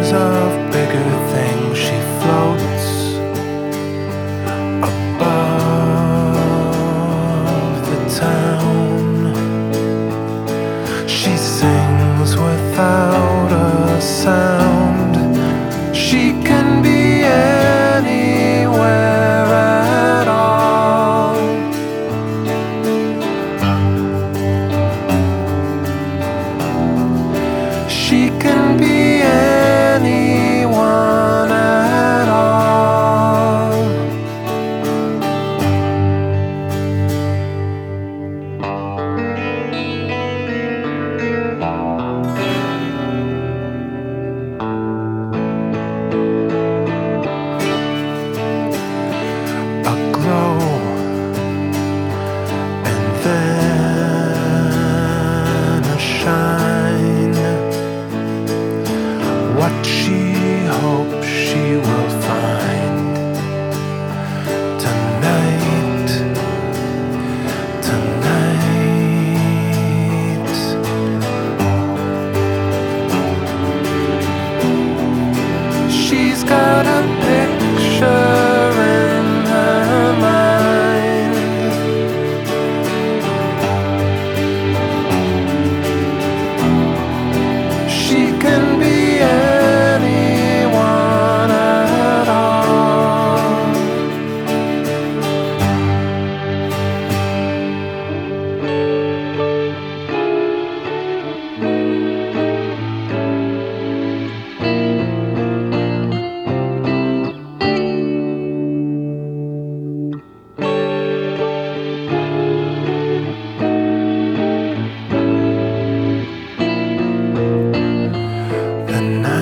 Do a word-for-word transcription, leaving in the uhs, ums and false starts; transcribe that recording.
dreams of bigger things. She floats above the town. She sings without a sound. She can be anywhere at all. She can be anyone at all. A glow, and then a shine. What she hopes she will find tonight, tonight. She's got a picture in her mind. She can be anyone at all. The night